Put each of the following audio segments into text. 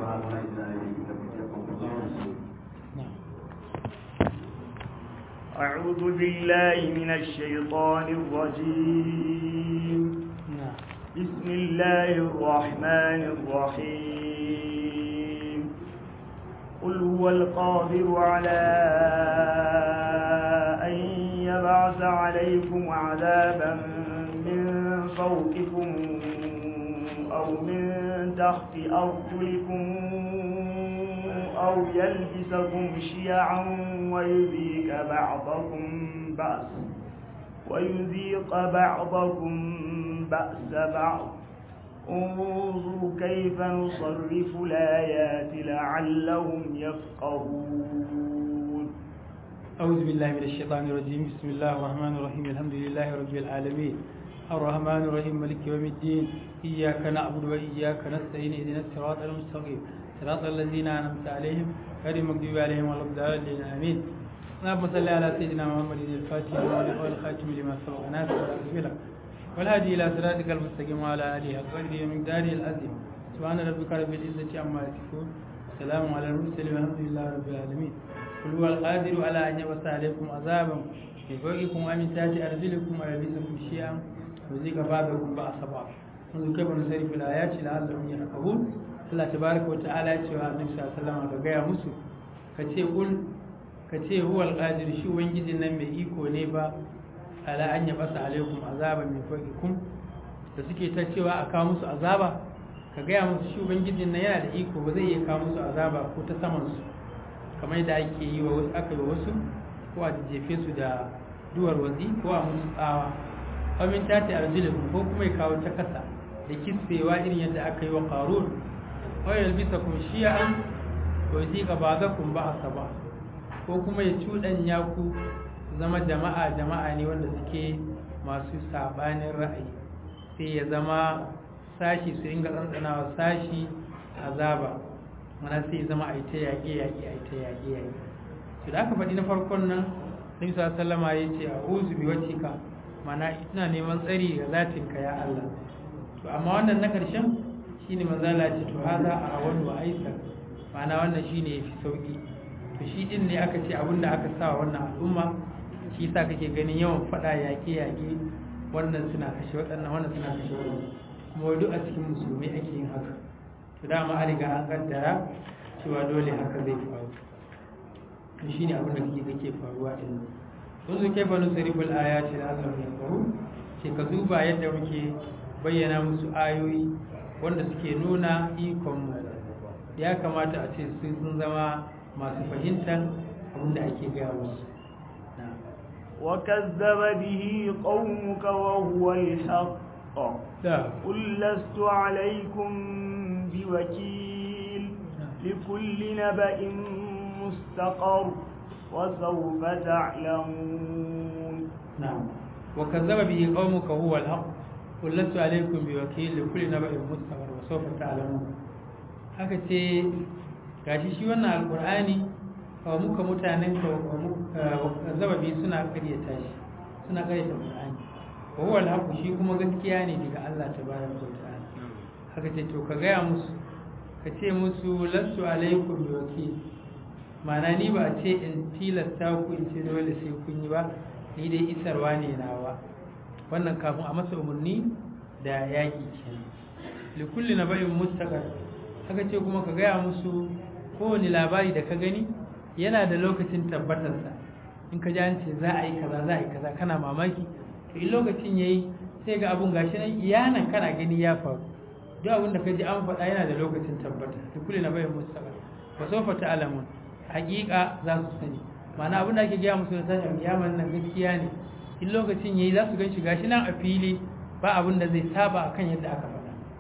أعوذ بالله من الشيطان الرجيم. بسم الله الرحمن الرحيم. قل هو القادر على أن يبعث عليكم عذابا من فوقكم أو من تحت أرجلكم أو يلبسكم شيعا ويذيق بعضكم بأس بعض. انظروا كيف نصرف الآيات لعلهم يفقهون. أعوذ بالله من الشيطان الرجيم. بسم الله الرحمن الرحيم. الحمد لله رب العالمين الرحمن الرحيم مالك يوم الدين. إياك نعبد وإياك نستعين اهدنا الصراط المستقيم صراط الذين أنعمت عليهم غير المغضوب عليهم ولا الضالين آمين. اللهم صل على سيدنا محمد الفاتح والخاتم لما سبق ناصر الأسئلة والهادي إلى صراطك المستقيم وعلى آله وصحبه ومقداره العظيم. سبحان ربك رب العزة عما يصفون سلام على المرسلين والحمد لله رب العالمين. قل هو القادر على أن يبعث عليكم عذابا من فوقكم ومن تحت أرجلكم ويلبسكم شيعا ويذيق بعضكم بأس بعض. منذ كيف نصرف الآيات لعلهم يفقهون. Allah tabaraka wa ta'ala ya ce wa Annabi sallallahu alaihi wasallam ga gaya musu kace huwal qadir shi ubangijin nan mai iko ne ba ala an yabasa alaikum azaban min fawqikum da suke ta cewa a kawo musu azaba ka gaya musu shi ubangijin nan yana da iko ba zai iya kawo musu azaba ko ta saman su kamar yadda ake yi wa wasu aka yi wasu ko a jefe su da duwar wazi ko a musu tsawa amin tati arjulukum ko kuma ya kawo ta kasa da kissewa irin yadda aka yi wa qarun ويلبسكم شيعا ويذيق بعضكم بأس بعض ko kuma ya cuɗanya ku zama jama'a ne wanda suke masu sabanin ra'ayi sai ya zama sashi su inga tsantsanawa sashi azaba mana sai ya zama a yi ta yaƙe to da aka faɗi na farkon nan Nabi sallallahu alaihi wasallam ya ce a'udhu bi wajhika mana ina neman tsari ga zatinka ya Allah to amma wannan na ƙarshen shine manzala ce to hada a wani wa aisar ma'ana wannan shine yafi sauki to shi din ne aka ce abinda aka sa wannan al'umma shi yasa kake ganin yawan fada yaƙe wannan suna kashe wannan suna kashe wannan kuma duk a cikin musulmi ake yin haka to dama an riga an kaddara cewa dole haka zai faru to shine abin da kake faruwa din to su kai banu sariful ayati da Allah ya faru ce ka duba yadda muke bayyana musu ayoyi wanda suke nuna ikonmu ya kamata a ce sun zama masu fahimtar abinda ake gaya musu. وكذب به قومك وهو الحق قل لست عليكم بوكيل لكل نبأ مستقر وسوف تعلمون. نعم وكذب به قومك وهو الحق قل لست عليكم بوكيل لكل نبأ مستقر وسوف تعلمون. haka ce gashi shi wannan alqur'ani kawo muka mutanen zababi suna karyata shi suna karyata alqur'ani wa huwa alhaq shi kuma gaskiya ne daga Allah tabaraka wa ta'ala. haka ce to ka gaya musu ka ce musu lastu alaikum biwakil ma'ana ni ba a ce in tilasta ku in ce dole sai kun yi ba ni dai isarwa ne nawa wannan kafin a masa umarni da yaƙi kenan likulli naba'in mustaqar haka ce kuma ka gaya musu kowane labari da ka gani yana da lokacin tabbatarsa in ka ji an ce za a yi kaza kana mamaki to in lokacin yayi sai ga abun gashi nan iyanan kana gani ya faru duk abin da ka ji an faɗa yana da lokacin tabbata likulli naba'in mustaqar wa sawfa ta'lamun haƙiƙa za su sani ma'ana abin da ake gaya musu da tashin kiyaman nan gaskiya ne in lokacin yayi za su gan shi gashi nan a fili ba abin da zai saba akan yadda aka faɗa.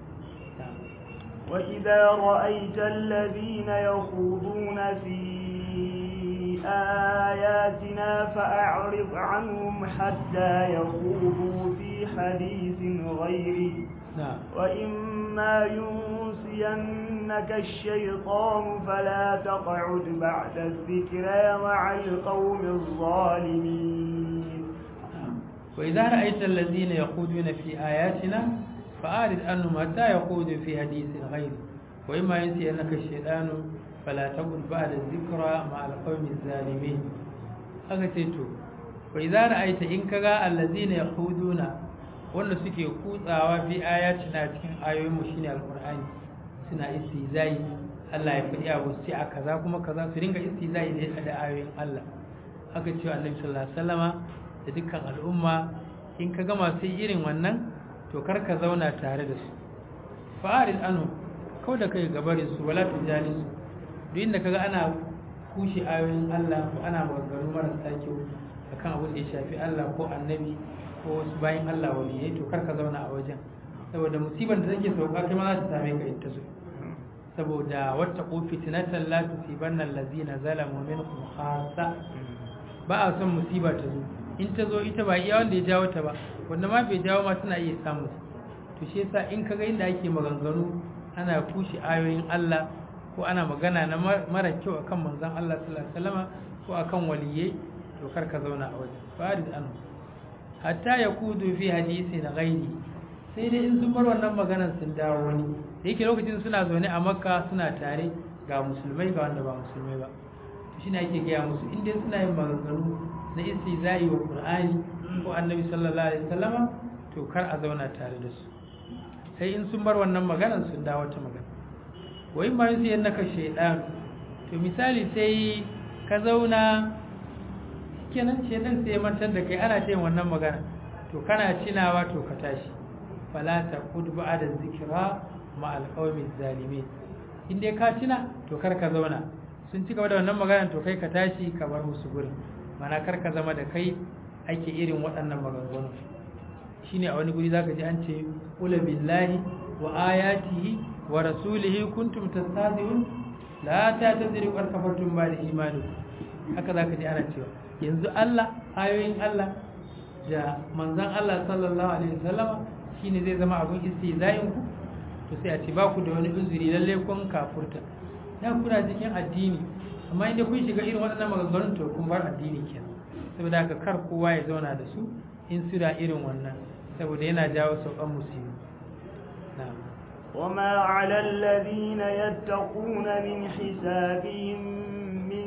وإذا رأيت الذين يخوضون في آياتنا فأعرض عنهم حتى يخوضوا في حديث غيره وإما ينسينك الشيطان فلا تقعد بعد الذكرى مع القوم الظالمين. وإذا رأيت الذين يخوضون في آياتنا فأعرض عنهم حتى يخوضوا في حديث غيره wa imma yansiyannaka shaytanu fala taqul ba'da dhikra ma al-qawmi zalimin aka ce to wa idza ra'aita in kaga allazina yahuduna wanda suke kutsawa fi ayatina cikin ayoyin mu shine alqur'ani suna istizai Allah ya faɗi abu sai a kaza kuma kaza su ringa istizai da ayoyin Allah aka ce Annabi sallallahu alaihi wasallama da dukkan al'umma in kaga masu irin wannan to kar ka zauna tare da su fa'arid anhu kau da kai gabarin su wala tujalisu duk inda kaga ana kushe ayoyin Allah ko ana maganganu marasa kyau akan abin da ya shafi Allah ko annabi ko wasu bayan Allah waliyai to kar ka zauna a wajen saboda musibar da take sauka kai ma za ta same ka in ta zo saboda wata fitnatan la tusibanna allazina zalamu minkum khassa ba a son musiba ta zo in ta zo ita ba iya wanda ya jawo ta ba wanda ma bai jawo ma tana iya samu to shi yasa in kaga inda ake maganganu ana kushe ayoyin Allah ko ana magana na mara kyau akan manzon Allah sallallahu alaihi wasallama ko akan waliyai to kar ka zauna a wajen farid anhu hatta yakudu fi hadisi na ghairi sai dai in sun bar wannan maganar sun dawo wani da yake lokacin suna zaune a Makka suna tare ga musulmai ga wanda ba musulmai ba to shine ake gaya musu in dai suna yin maganganu na istizai wa Qur'ani ko Annabi sallallahu alaihi wasallama to kar a zauna tare da su sai in sun bar wannan maganar sun dawo ta magana wai ma sai annaka shaydan to misali sai ka zauna kenan shaydan sai mantar da kai ana ce wannan magana to kana cinawa to ka tashi fala taqud ba'da zikra ma alqawmi zalimin in dai ka cina to kar ka zauna sun ci gaba da wannan magana to kai ka tashi ka bar musu gurin mana kar ka zama da kai ake irin waɗannan maganganu shine a wani guri zaka ji an ce qul billahi wa ayatihi wa rasulihi kuntum tastahzi'un la ta'tadiru qad kafartum ba'da imanikum haka zaka ji ana cewa yanzu Allah ayoyin Allah da manzon Allah sallallahu alaihi wasallam shine zai zama abun istiza'in ku to sai a ce ba ku da wani uzuri lalle kun kafurta da kuna cikin addini amma inda kun shiga irin waɗannan maganganun to kun bar addini kenan saboda haka kar kowa ya zauna da su in su da irin wannan saboda yana jawo saukan musibi na'am وما على الذين يتقون من حسابهم من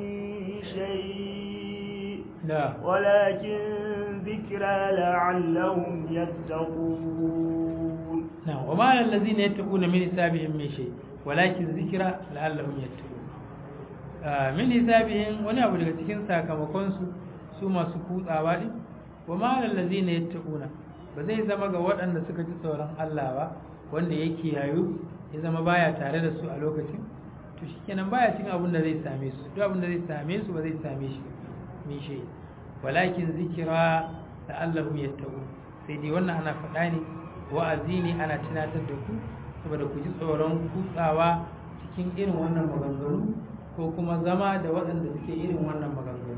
شيء ولكن ذكرى لعلهم يتقون نعم وما على الذين يتقون من حسابهم من شيء ولكن ذكرى لعلهم يتقون من حسابهم wani abu daga cikin sakamakon su masu kutsawa din wama على الذين يتقون ba zai zama ga waɗanda suka ji tsoron Allah ba wanda yake yayu ya zama baya tare da su a lokacin to shikenan baya cin abin da zai same su duk abin da zai same su ba zai same shi min shi walakin zikira da Allahum yattaqun sai dai wannan ana faɗa ne wa'azi ne ana tunatar da ku saboda ku ji tsoron kutsawa cikin irin wannan maganganu ko kuma zama da waɗanda suke irin wannan maganganu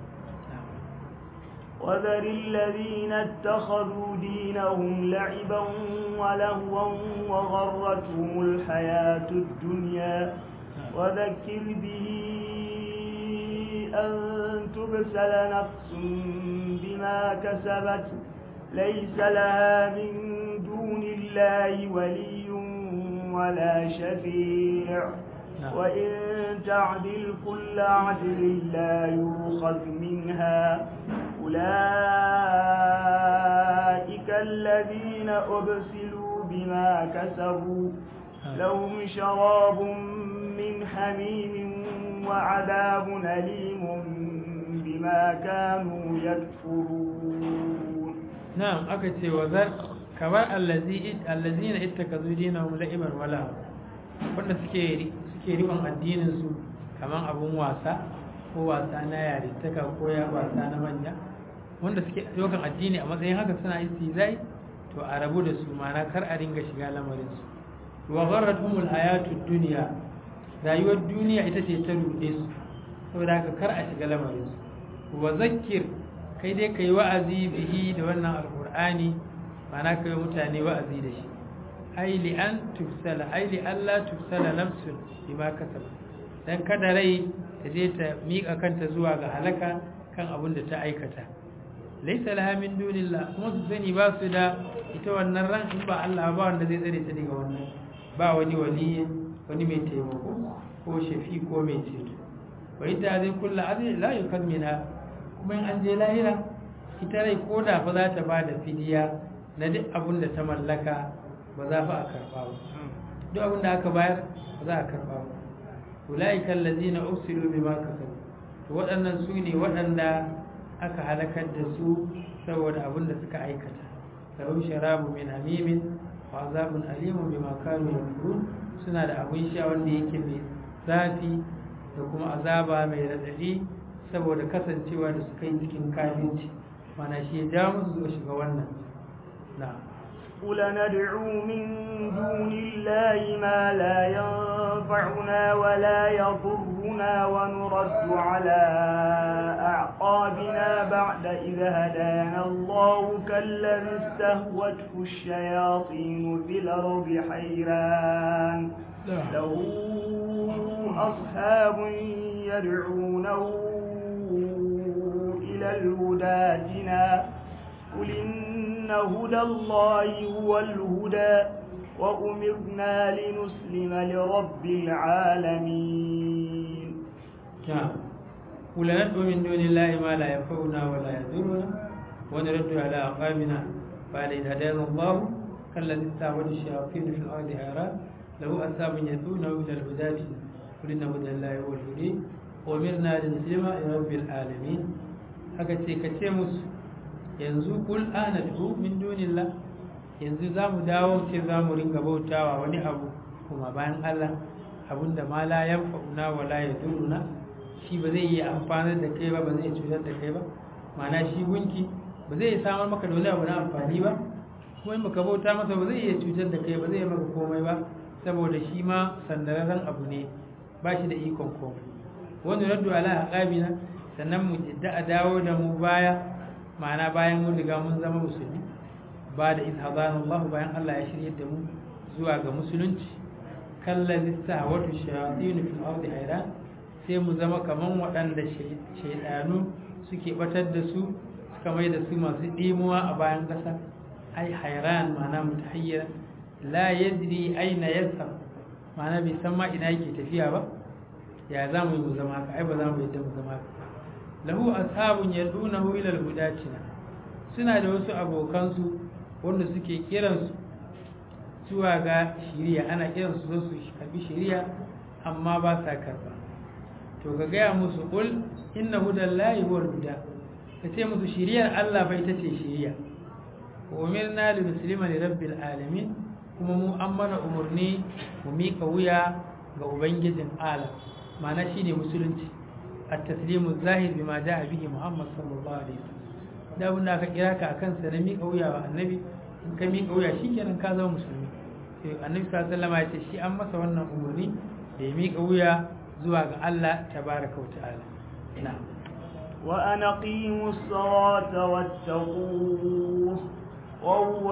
وذر الذين اتخذوا دينهم لعبا ولهوا وغرتهم الحياة الدنيا وذكر به أن تبسل نفس بما كسبت ليس لها من دون الله ولي ولا شفيع وإن تعدل كل عدل لا يؤخذ منها أولئك الذين أبسلوا بما كسبوا لهم شراب من حميم وعذاب أليم بما كانوا يكفرون نعم أكتي وذر كما الذين اتخذوا دينهم لعبا ولهوا wanda suke rikon addininsu kaman abun wasa ko wasa na yarinta ko ya wasa na manya wanda suke dokan addini a matsayin haka suna istizai to a rabu da su mana kar a ringa shiga lamarin su wa gharratuhumul hayatud dunya rayuwar duniya ita ce ta rude su saboda haka kar a shiga lamarin su wa zakkir kai dai kai wa'azi bihi da wannan alqur'ani mana kai mutane wa'azi da shi ai li an tufsala ai li alla tufsala nafsun bima kasabat dan kada rai ta je ta mika kanta zuwa ga halaka kan abin da ta aikata laysa laha min dunillah kuma su sani ba su da ita wannan ran in ba Allah ba wanda zai tsare ta daga wannan ba wani wali wani mai taimako ko shafi ko mai ceto wa ita zai kulla azai la yukammina kuma in an je lahira ita rai ko da fa za ta ba da fidiya na duk abin da ta mallaka ba za fa a karɓa ba duk abin da aka bayar ba za a karɓa ba ulaika allazina ursilu bima kasabu to waɗannan su ne waɗanda aka halakar da su saboda abin da suka aikata lahum sharabu min hamimin wa azabun alimun bima kanu yakfurun suna da abin sha wanda yake mai zafi da kuma azaba mai radadi saboda kasancewa da suka yi cikin kafirci mana shi ya ja musu zuwa shiga wannan na قل ندعو من دون الله ما لا ينفعنا ولا يضرنا ونرد على أعقابنا بعد إذ هدانا الله كالذي استهوته الشياطين في الأرض حيران له أصحاب يدعونه إلى الهدى ائتنا قل إن هدى الله هو الهدى وأمرنا لنسلم لرب العالمين قل ندعو من دون الله ما لا ينفعنا ولا يضرنا ونرد على أعقابنا بعد إذ هدانا الله كالذي استعبد الشياطين في الأرض حيران له أصحاب يدعونه إلى الهدى قل إن هدى الله هو الهدى وأمرنا لنسلم لرب العالمين haka ce ka ce musu yanzu kul ana du min dunillah yanzu zamu dawo ce zamu ringa bautawa wani abu kuma bayan Allah abinda ma la yanfa'una wa la yaduruna shi ba zai yi amfani da kai ba ba zai cutar da kai ba ma'ana shi gunki ba zai samar maka da wani abu na amfani ba kuma in baka bauta masa ba zai iya cutar da kai ba zai maka komai ba saboda shi ma sandararren abu ne ba shi da ikon komai wani raddu ala aqabina sannan mu jidda a dawo da mu baya ma'ana bayan mun riga mun zama musulmi ba da izhabana Allah bayan Allah ya shirye da mu zuwa ga musulunci kallazi sa'awatu shayatin fil ardi hayran sai mu zama kaman waɗanda shaydanu suke batar da su suka mai da su masu dimuwa a bayan ƙasa ai hayran ma'ana mutahayyir la yadri aina yasab ma'ana bai san ma ina yake tafiya ba ya za mu yi mu zama haka ai ba za mu yadda mu zama haka lahu ashabun yadunahu ila alhudatina suna da wasu abokansu wanda suke kiransu zuwa ga shiriya ana kiransu zo su karbi shiriya amma ba sa karba to ka gaya musu qul inna hudallahi huwal huda ka ce musu shiriyar Allah fa ita ce shiriya umirna li muslima li rabbil alamin kuma mu an mana umurni mu mika wuya ga ubangijin alam ma'ana shine musulunci at-taslimu zahir bima jaa bihi Muhammad sallallahu alaihi wasallam da abin da aka kira ka akan sa na mika wuya wa annabi in ka mika wuya shikenan ka zama musulmi sai annabi sallallahu alaihi wasallam ya ce shi an masa wannan umurni da ya mika wuya zuwa ga Allah tabaraka wa ta'ala na'am wa anaqimus salata wattaquh wa huwa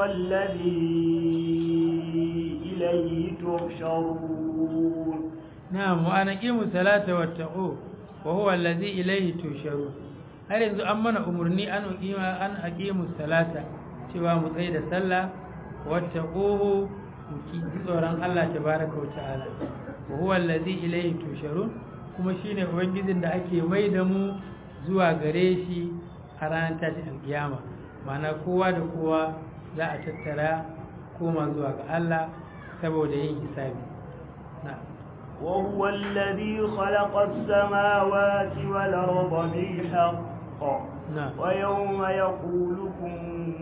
alladhi ilayhi tuhsharun na'am wa anaqimus salata wattaquh wa huwa allazi ilayhi tusharun har yanzu an mana umurni an aqimus salata cewa mu tsaya da sallah wattaquhu mu ki tsoron Allah tabaaraka wa ta'ala wa huwa allazi ilayhi tusharun kuma shine ubangijin da ake mai da mu zuwa gare shi a ranar tashin kiyama ma'ana kowa da kowa za a tattara koma zuwa ga Allah saboda yin hisabi na'am وهو الذي خلق السماوات والأرض بالحق ويوم يقول كن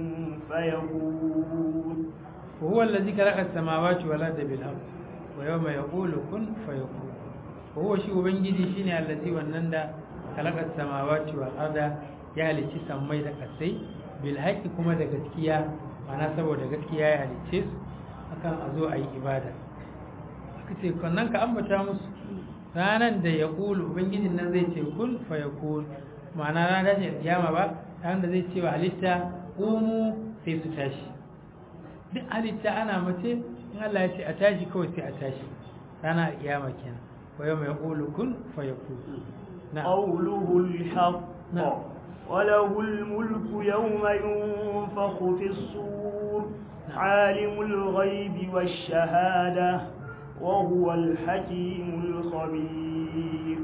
فيكون وهو الذي خلق السماوات والأرض بالحق ويوم يقول كن فيكون وهو شيء بنجي شيء الذي ونندا خلق السماوات والأرض ya halicci sammai da kasai bil haqqi kuma da gaskiya ma'ana saboda gaskiya ya halicce su akan a zo a yi ibada aka ce kannan ka ambata musu ranar da ya kulu ubangijin nan zai ce kul fa ya kul ma'ana ranar da kiyama ba ranar da zai ce wa halitta umu sai su tashi duk halitta ana mace in Allah ya ce a tashi kawai sai a tashi ranar kiyama kenan wa yau mai kulu kun fa ya kul qawluhu al-haqq وله الملك يوم ينفخ في الصور عالم الغيب والشهادة وهو الحكيم الخبير.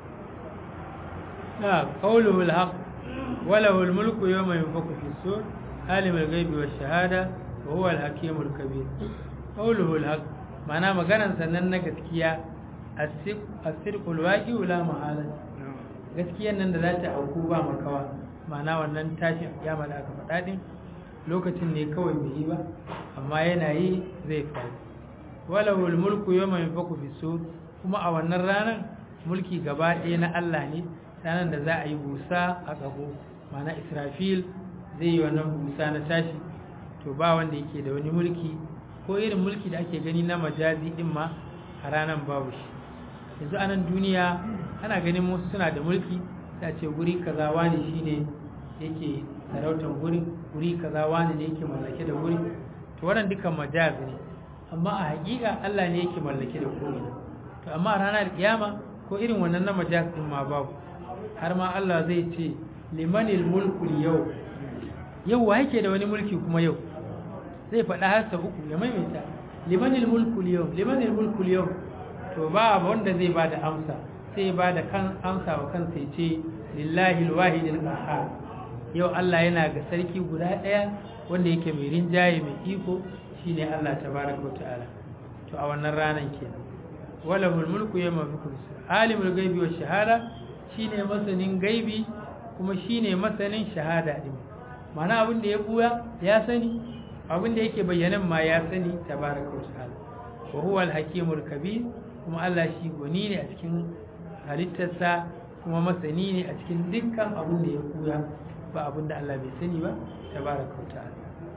قوله الحق وله الملك يوم ينفخ في الصور عالم الغيب والشهادة وهو الحكيم الكبير. قوله الحق معناه maganar sannan na gaskiya as-sirqul waqi la mahala, gaskiyan nan da za ta auku ba makawa, ma'ana wannan tashin kiyama da aka faɗa din lokacin ne kawai bai yi ba amma yana yi zai faru. walahul mulku yawma yunfaku fi sur, kuma a wannan ranar mulki gaba ɗaya na Allah ne, ranar da za a yi busa a ƙaho, ma'ana Israfil zai yi wannan busa na tashi, to ba wanda yake da wani mulki ko irin mulki da ake gani na majazi din ma a ranar babu shi. yanzu a nan duniya ana ganin wasu suna da mulki, ta ce guri kaza wani shine yake sarautar guri kaza wani ne yake mallake da guri, to wannan dukan majaz ne, amma a hakika Allah ne yake mallake da ko'ina. to amma a ranar kiyama ko irin wannan na majaz din ma babu, har ma Allah zai ce limanil mulku yau wa yake da wani mulki kuma yau, zai faɗa har sau uku ya maimaita limanil mulku yau, to ba wanda zai ba da amsa, sai ba da kan amsa wa kansa ya ce lillahi alwahidil qahhar, yau Allah yana ga sarki guda ɗaya wanda yake mai rinjaye mai iko, shine Allah tabaraka wa ta'ala. to a wannan ranar kenan walahul mulku yawma yunfaku alimul ghaibi wash shahada, shine masanin gaibi kuma shine masanin shahada din, ma'ana abin da ya buya ya sani, abin da yake bayyanan ma ya sani tabaraka wa ta'ala. wa huwal hakimul kabir, kuma Allah shi gwani ne a cikin halittarsa kuma masani ne a cikin dukkan abin da ya buya, ba abin da Allah bai sani ba tabaraka wa ta'ala.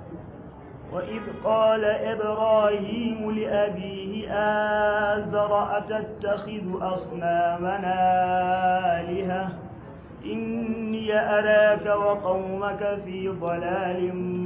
وإذ قال إبراهيم لأبيه آزر أتتخذ أصنامنا آلهة إني أراك وقومك في ضلال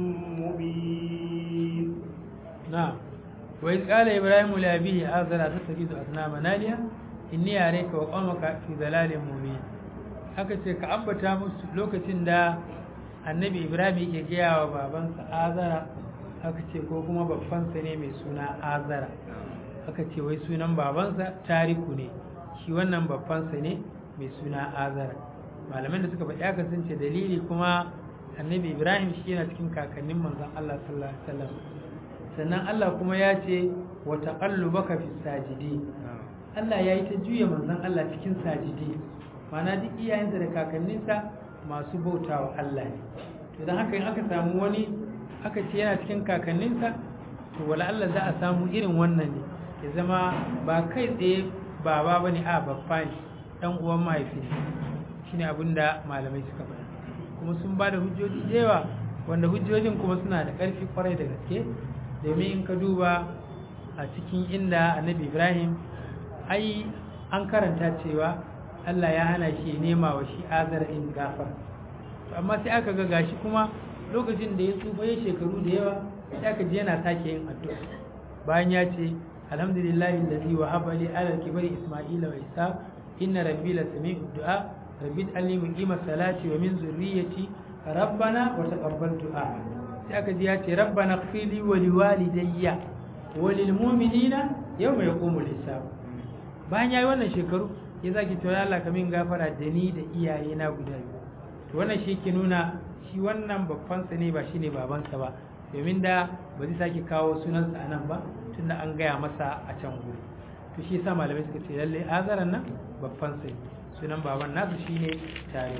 مبين. نعم. وإذ قال إبراهيم لأبيه آزر أتتخذ أصنامنا آلهة إني أراك وقومك في ضلال مبين. haka ce ka ambata musu lokacin da annabi Ibrahim yake gaya wa babansa Azara, aka ce ko kuma babbansa ne mai suna Azara, aka ce wai sunan babansa Tariku ne, shi wannan babbansa ne mai suna Azara. malaman da suka faɗi aka sun ce dalili kuma annabi Ibrahim shi yana cikin kakannin manzon Allah sallallahu alaihi wasallam, sannan Allah kuma ya ce wa taqallubaka fi sajidi, Allah ya yi ta juya manzon Allah cikin sajidi, mana duk iyayensa da kakanninsa masu bautawa Allah ne. to dan haka in aka samu wani aka ce yana cikin kakanninsa, to wala Allah za a samu irin wannan ne, ya zama ba kai tsaye baba bane, a babba ne, dan uwan mahaifi ne. shine abinda malamai suka faɗa, kuma sun ba da hujjoji da yawa, wanda hujjojin kuma suna da ƙarfi kwarai da gaske, domin in ka duba a cikin inda annabi Ibrahim ai an karanta cewa Allah ya hana shi nema wa shi Azar in gafara, amma sai aka ga gashi kuma lokacin da ya tsufa ya shekaru da yawa, sai aka ji yana sake yin addu'a bayan ya ce alhamdulillahi allazi wahaba li ala al-kibari isma'ila wa isa inna rabbi la sami'u du'a rabbi alli muqima salati wa min zurriyyati rabbana wa taqabbal du'a. sai aka ji ya ce rabbana ighfirli wa liwalidayya wa lil mu'minina yawma yaqumul hisab. bayan yayi wannan shekaru ya zaki to ya Allah ka min gafara da ni da iyaye na guda biyu. to wannan shi ke nuna shi wannan babban sa ne ba shine baban sa ba, domin da ba zai sake kawo sunansa a nan ba tunda an gaya masa a can guri. to shi yasa malamai suka ce lalle Azaran nan babban sa, sunan baban nasu shine tare.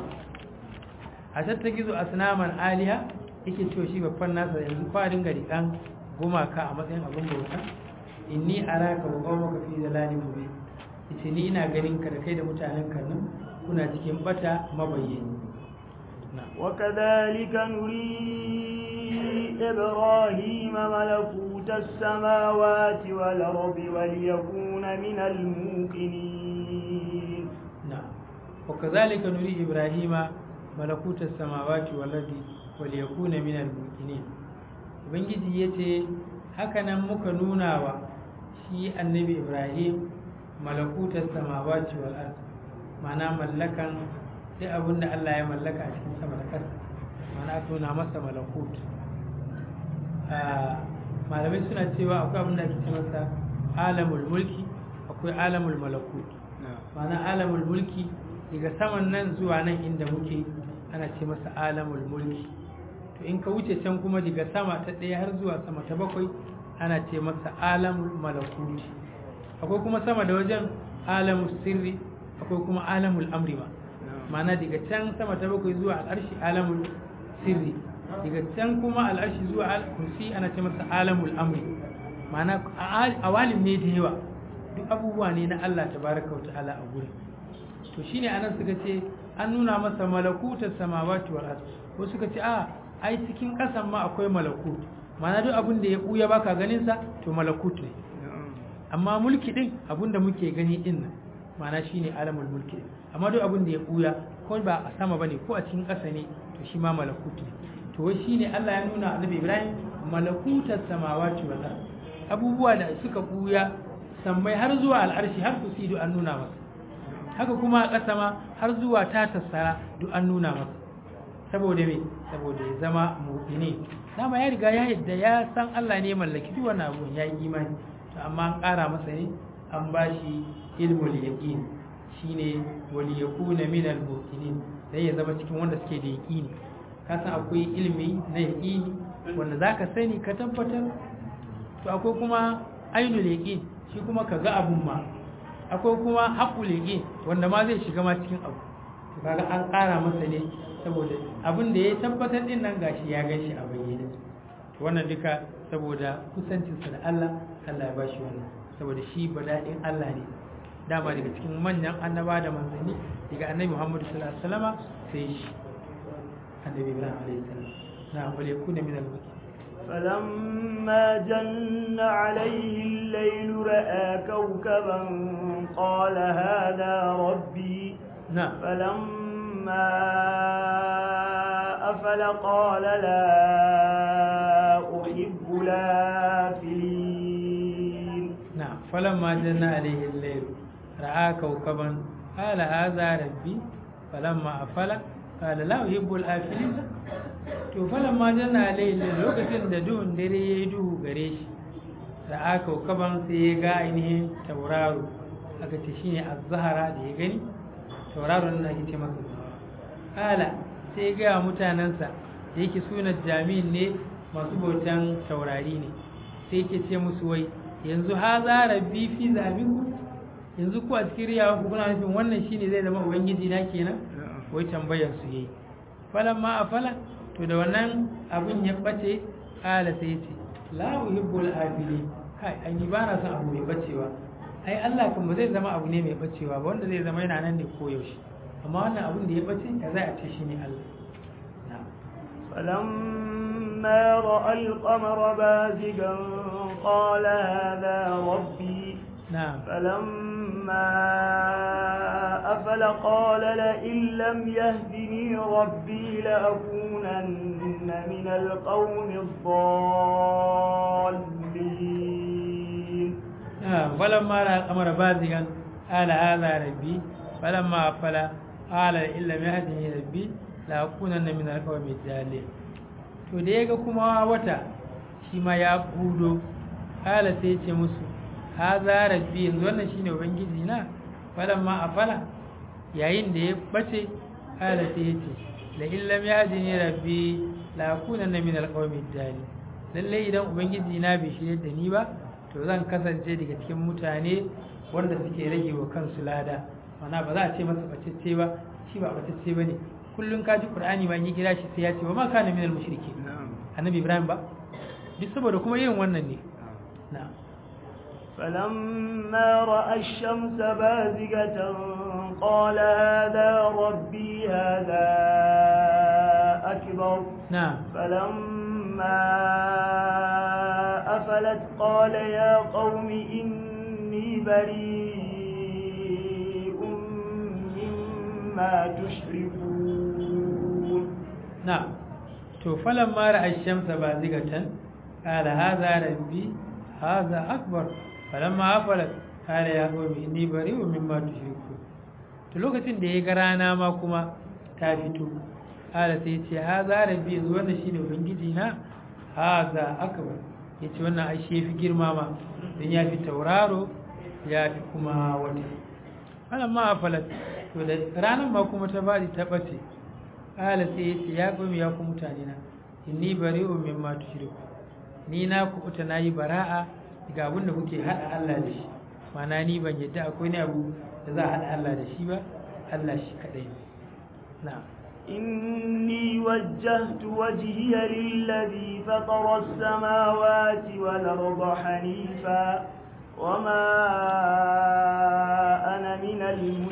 a tattagizo asnaman aliha yake cewa shi babban nasa yanzu fa dinga rikan gumaka a matsayin abin bauta. inni araka wa qawmaka fi dalalin mubin, yace ni ina ganin ka da kai da mutanen ka nan kuna cikin bata mabayyani. وكذلك نري إبراهيم ملكوت السماوات والأرض وليكون من الموقنين. نعم. وكذلك نري إبراهيم ملكوت السماوات والأرض وليكون من الموقنين. ubangiji yace haka nan muka nuna wa shi annabi Ibrahim malakutar samawati wal ard, ma'ana mallakan sai abinda Allah ya mallaka a cikin sama da ƙasa, ma'ana aka nuna masa malakut. malamai suna cewa akwai abinda ake ce masa alamul mulki akwai alamul malakut ma'ana alamul mulki daga saman nan zuwa nan inda muke ana ce masa alamul mulki to in ka wuce can kuma daga sama ta ɗaya har zuwa sama ta bakwai ana ce masa alamul malakut akwai kuma sama da wajen alamul sirri akwai kuma alamul amri ma ma'ana daga can sama ta bakwai zuwa al'arshi alamul sirri daga can kuma al'arshi zuwa al-kursi ana ce masa alamul amri ma'ana awalim ne da yawa duk abubuwa ne na Allah tabaraka wa ta'ala a gurin to shine anan suka ce an nuna masa malakutus samawati wal ard ko suka ce ai cikin kasan ma akwai malakut ma'ana duk abin da ya buya baka ganin sa to malakut ne amma mulki din abin da muke gani din nan ma'ana shine alamul mulki amma duk abin da ya buya ko ba a sama bane ko a cikin kasa ne to shi ma malakut ne to wai shine Allah ya nuna annabi Ibrahim malakutus samawati wal ard abubuwa da suka buya sammai har zuwa al'arshi har kusi duk an nuna masa haka kuma a ƙasa ma har zuwa ta tassara duk an nuna masa saboda me saboda ya zama mu'mini dama ya riga ya yadda ya san Allah ne mallaki duk wannan abu ya yi imani to amma an ƙara masa ne an bashi ilmul yaqin shine wal yakuna min al muqinin dai ya zama cikin wanda suke da yaqini ka san akwai ilmi na yaqini wanda zaka sani ka tabbatar to akwai kuma ainul yaqin shi kuma ka ga abun ma akwai kuma haƙul yaqin wanda ma zai shiga ma cikin abu to kaga an ƙara masa ne saboda abin da ya tabbatar din nan gashi ya ganshi a bayyane to wannan duka saboda kusancinsa da Allah Allah ya bashi wannan saboda shi bada'in Allah ne dama daga cikin manyan annaba da manzanni daga annabi Muhammad sallallahu alaihi wasallama sai shi annabi Ibrahim alaihi salam na wal yakuna min al-muqinin فلما جن عليه الليل رأى كوكبا قال هذا ربي نعم فلما أفل قال لا أحب الآفلين نعم فلما جن عليه الليل رأى كوكبا قال هذا ربي فلما أفل قال لا أحب الآفلين to falan ma janna lailin lokacin da duhun dare ya yi duhu gare shi ra'a kaukaban sai ya ga ainihin tauraro aka ce shi ne az-zahara da ya gani tauraron da ake ce masa ala sai ya gaya mutanensa da yake sunan jami'in ne masu bautan taurari ne sai yake ce musu wai yanzu haza rabbi fi zabiku yanzu ku a cikin riyawa ku kuna nufin wannan shine zai zama ubangiji na kenan wai tambayar su yayi falan ma afala to da wannan abin ya bace kala sai ce la uhibbul afili kai ai ni ba na son abu mai bacewa ai Allah kuma zai zama abu ne mai bacewa ba wanda zai zama yana nan ne koyaushe amma wannan abin da ya bace ya za a ce shi ne Allah فلما رأى القمر بازغا قال هذا ربي نعم فلما أفل قال لئن لم يهدني ربي لأكونن من القوم الضالين فلما رأى القمر بازغا قال هذا ربي فلما أفل قال لئن لم يهدني ربي لأكونن من القوم الضالين to da yaga kuma wata shi ma ya gudo kala sai ce musu haza rabbi yanzu wannan shine ubangiji na falamma afala yayin da ya bace kala sai yace la illam yahdini rabbi la akunanna min alqawmi dali lalle idan ubangiji na bai shirye da ni ba to zan kasance daga cikin mutane wanda suke rage wa kansu lada mana ba za a ce masa bacecce ba shi ba bacecce bane kullun kaji qur'ani ba yi kira shi sai ya ce wa ma kana min al-mushriki annabi ibrahim ba duk saboda kuma irin wannan ne na'am فلما رأى الشمس بازغة قال هذا ربي هذا أكبر نعم فلما أفلت قال يا قوم إني بريء مما تشركون نعم فلما رأى الشمس بازغة قال هذا ربي هذا أكبر falamma afalat kare ya gobe ni bari wa mimma tushriku to lokacin da ya ga rana ma kuma ta fito ala sai ce haza rabbi wannan shine ubangiji na haza akbar yace wannan ai shi yafi girma ma dan yafi tauraro yafi kuma wata falamma afalat to da ranar ma kuma ta bari ta bace ala sai yace ya gumi ya ku mutane na inni bari'un mimma tushriku ni na kubuta nayi bara'a ga abin da kuke hada Allah da shi mana ni ban yadda akwai ne abu da za a hada Allah da shi ba Allah shi kadai na'am إني وجهت وجهي للذي فطر السماوات والأرض حنيفا وما أنا من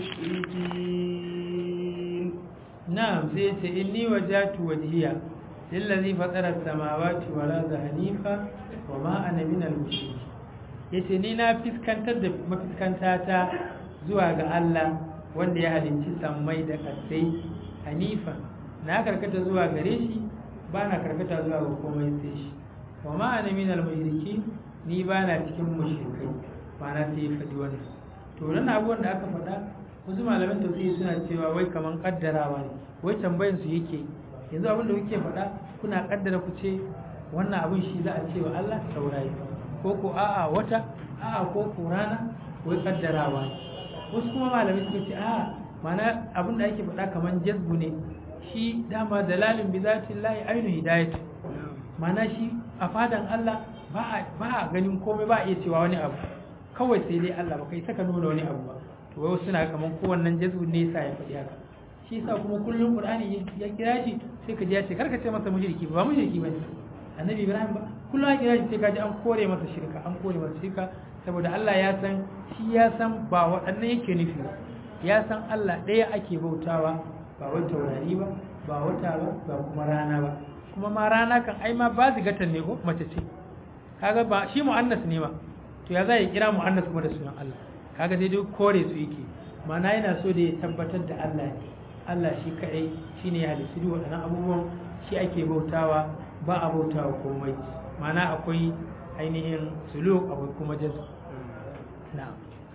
المشركين نعم زيت إني وجهت وجهي للذي فطر السماوات والأرض حنيفا وما أنا من المشركين yace ni na fiskantar da mafiskantata zuwa ga Allah wanda ya halicci sammai da ƙasai hanifa na karkata zuwa gare shi ba na karkata zuwa ga komai sai shi wa ma ana min al-mushriki ni ba na cikin mushrikai ba na sai faɗi wannan to nan abubuwan da aka faɗa wasu malaman tafsiri suna cewa wai kaman kaddarawa ne wai tambayan su yake yanzu abin da kuke faɗa kuna kaddara ku ce wannan abin shi za a ce wa Allah saurayi ko ko a'a wata a'a ko ko rana wai kaddarawa ne wasu kuma malamai suka ce a'a mana abin da ake faɗa kaman jazbu ne shi dama dalalin bi zatillahi ainu hidayat mana shi a fadan Allah ba a ganin komai ba a iya cewa wani abu kawai sai dai Allah ba kai saka nuna wani abu ba to wai suna kaman kowannan jazbu ne yasa ya faɗi haka shi yasa kuma kullum Qur'ani ya kira shi sai ka ji ya ce karka ce masa mushriki ba mushriki bane annabi Ibrahim ba kullum ya kira shi sai ka ji an kore masa shirka saboda Allah ya san shi ya san ba waɗannan yake nufi ba ya san Allah ɗaya ake bautawa ba wai taurari ba ba wata ba ba kuma rana ba kuma ma rana kan ai ma ba zigatan ne ko mace ce kaga ba shi mu'annas ne ma to ya za ya kira mu'annas kuma da sunan Allah kaga dai duk kore su yake mana yana so da ya tabbatar da Allah ne Allah shi kadai shine ya halitta duk waɗannan abubuwan shi ake bautawa ba a bautawa komai mana akwai ainihin suluk akwai kuma jazm na'am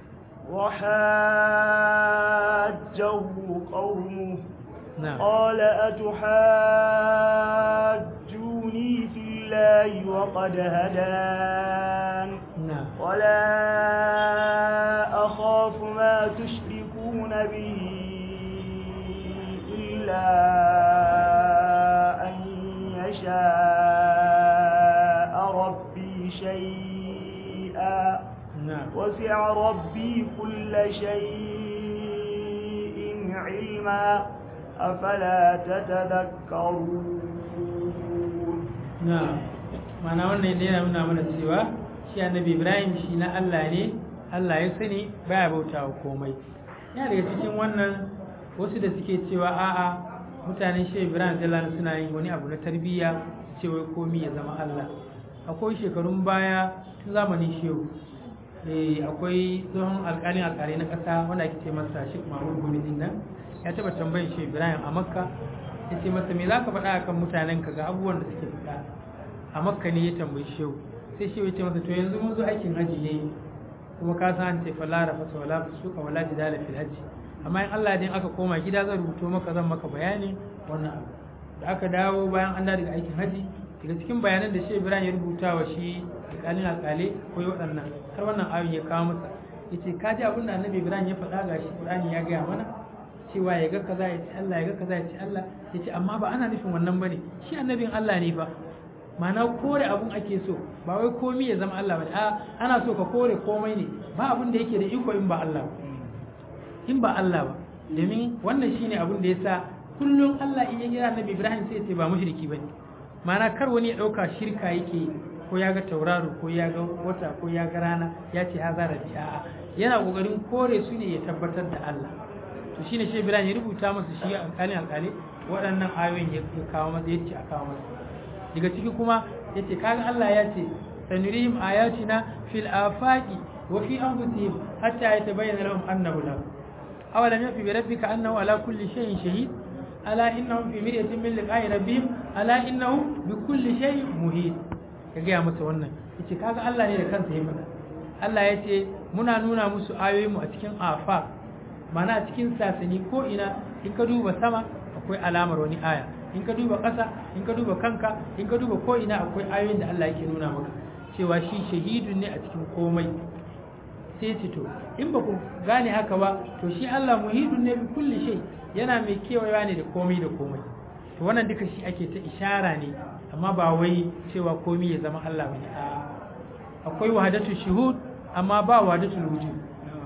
وحاجه قومه قال أتحاجوني في الله وقد هدان ولا أخاف ما تشركون به إلا أن يشاء ربي شيئا وسع ربي كل شيء علما أفلا تتذكرون نعم معنى wannan ne yana nuna mana cewa shi annabi Ibrahim shi na Allah ne Allah ya sani baya bautawa komai ya daga cikin wannan wasu da suke cewa a'a mutanen shi Ibrahim jallan suna yin wani abu na tarbiyya cewa komai ya zama Allah akwai shekarun baya tun zamanin shehu akwai tsohon alƙali na ƙasa wanda ake ce masa Sheikh Mahmud Gumi din nan ya taba tambayin shi Ibrahim a Makka ya ce masa me zaka faɗa akan mutanen ka ga abubuwan da suke faɗa a Makka ne ya tambayi shehu sai shehu ya ce masa to yanzu mun zo aikin haji ne kuma ka san an ce fala rafasa wala fusuka wala jidala fil haji amma in Allah din aka koma gida zan rubuto maka zan maka bayani wannan abu da aka dawo bayan an dawo daga aikin haji daga cikin bayanan da shi Ibrahim ya rubuta wa shi alƙali koyi waɗannan har wannan ayin ya kawo masa ya ce ka ji abin da annabi Ibrahim ya faɗa ga shi Qur'ani ya gaya mana cewa ya ga kaza ya ce Allah ya ga kaza ya ce Allah ya ce amma ba ana nufin wannan bane shi annabin Allah ne fa ma'ana kore abun ake so ba wai komai ya zama Allah bane a ana so ka kore komai ne ba abin da yake da iko in ba Allah ba domin wannan shine abin da yasa kullum Allah in ya kira annabi Ibrahim sai ya ce ba mushriki bane ma'ana kar wani ya dauka shirka yake ko ya ga tauraro ko ya ga wata ko ya ga rana ya ce ha zara bi a'a yana kokarin kore su ne ya tabbatar da Allah to shine shi Ibrahim ya rubuta masa shi alƙali waɗannan ayoyin ya kawo masa yace a kawo masa daga ciki kuma yace kaga Allah ya ce sanurihim ayatina fil afaqi wa fi anfusihim hatta yatabayyana lahum annahu la awalam yafi bi rabbika annahu ala kulli shay'in shahid ala innahum fi miryatin min liqa'i rabbihim ala innahu bi kulli shay'in muhit ya gaya masa wannan yace kaga Allah ne da kansa ya faɗa Allah ya ce muna nuna musu ayoyinmu a cikin afaq mana a cikin sasani ko ina in ka duba sama akwai alamar wani aya in ka duba ƙasa in ka duba kanka in ka duba ko ina akwai ayoyin da Allah yake nuna maka cewa shi shahidun ne a cikin komai. Sai ce to in ba ku gane haka ba to shi Allah muhidun ne bi kulli shay, yana mai kewayewa ne da komai da komai. To wannan duka shi ake ta ishara ne, amma ba wai cewa komai ya zama Allah bane. Akwai wahdatul shuhud amma ba wahdatul wujud.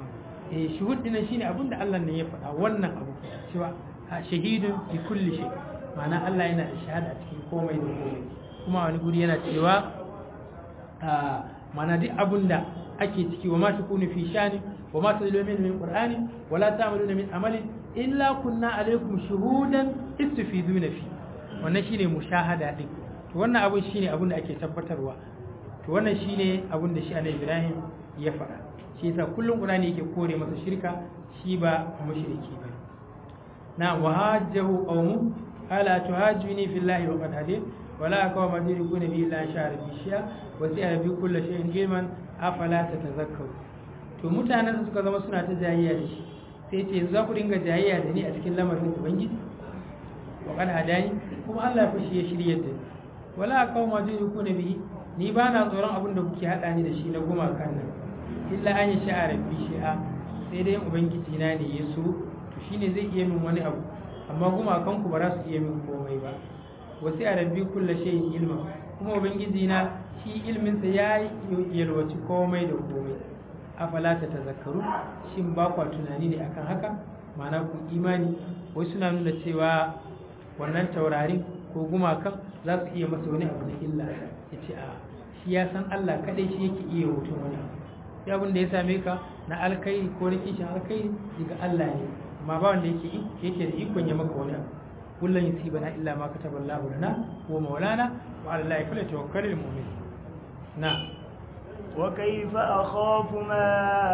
Shuhud dinan shine abin da Allah ne ya faɗa, wannan abu cewa shahidun bi kulli shay, ma'ana Allah yana da shahada a cikin komai da komai. Kuma wani guri yana cewa ma'ana duk abin da ake ciki, wa ma takunu fi shani wa ma tadlu min qur'ani wa la ta'maluna min amalin illa kunna alaykum shuhudan istufiduna fi. Wannan shine mushahada din. To wannan abun shine abun da ake tabbatarwa. To wannan shine abun da shi Annabi Ibrahim ya faɗa. Shi yasa kullum Qur'ani yake kore masa shirka, shi ba mushriki ba. Na wahajjahu qawmu ala tuhajjuni fillahi wa qad hadith wala akaw madirikuna bi illa sha'ar bi shi'a wa sa'a bi kulli shay'in ilman afala tatazakkaru. To mutanen suka zama suna ta jayayya da shi, sai ce za ku dinga jayayya da ni a cikin lamarin ubangiji wa qad hadani, kuma Allah ya fushi ya shirye da ni. Wala akaw madirikuna bi, ni ba na tsoron abin da kuke hada ni da shi na gumakan nan, illa an yi sha'ar bi shi'a, sai dai ubangiji na ne ya so, to shine zai iya min wani abu, amma gumakan ku ba za su iya min komai ba. Wasu a rabbi kulla shayin ilma, kuma ubangiji na shi ilminsa ya yalwaci komai da komai. Afala ta tazakkaru, shin ba kwa tunani ne akan haka, ma'ana ku imani. Wai suna nuna cewa wannan taurarin ko gumakan za su iya masa wani abu na illa. Ya ce a shi ya san Allah kadai shi yake iya mutum wani abu. Sai abin da ya same ka na alkai ko na kishin alkai daga Allah ne, amma ba wanda yake da ikon ya maka wani abu. kullum yusibana illa ma kataballahu lana wa maulana wa ala allahi falyatawakkalul mu'minun. na'am. وكيف أخاف ما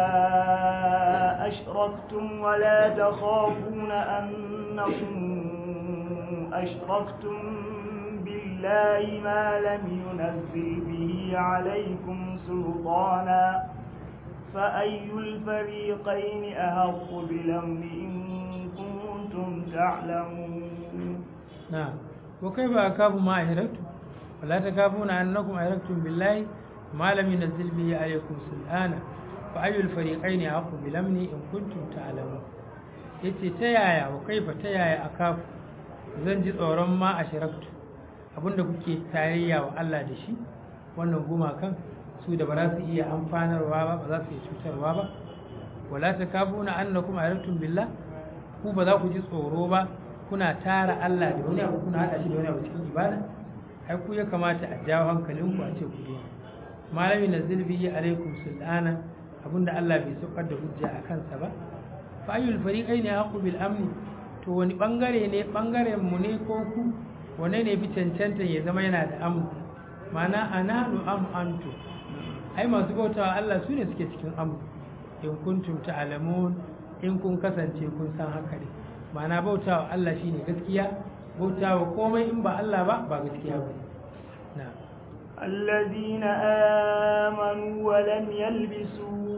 أشركتم ولا تخافون أنكم أشركتم بالله ما لم ينزل به عليكم سلطانا فأي الفريقين أحق بالأمن إن كنتم تعلمون. نعم. وكيف أخاف ما أشركتم ولا تخافون أنكم أشركتم بالله ما لم ينزل به عليكم سلطانا فأي الفريقين أحق بالأمن إن كنتم تعلمون. yace ta yaya wa kaifa ta yaya akafu zan ji tsoron ma ashraktu abinda kuke tarayya wa Allah da shi, wannan gumakan su da ba za su iya amfanarwa ba za su iya cutarwa ba. wala takafuna annakum ashraktum billah, ku ba za ku ji tsoro ba kuna tara Allah da wani abu, kuna hada shi da wani abu cikin ibada. ai ku ya kamata a jawo hankalinku a ce ku yi malami nazil bihi alaikum sultana, abinda Allah bai saukar da hujja a kansa ba. fa ayyul fariqaini aqu bil amni, to wani bangare ne, bangaren mu ne ko ku, wane ne bi cancanta ya zama yana da amu, mana ananu am antu. ai masu bautawa Allah su ne suke cikin amu, in kuntum ta'lamun, in kun kasance kun san haka ne. mana bautawa Allah shine gaskiya, bautawa komai in ba Allah ba gaskiya ba. na'am. الذين آمنوا ولم يلبسوا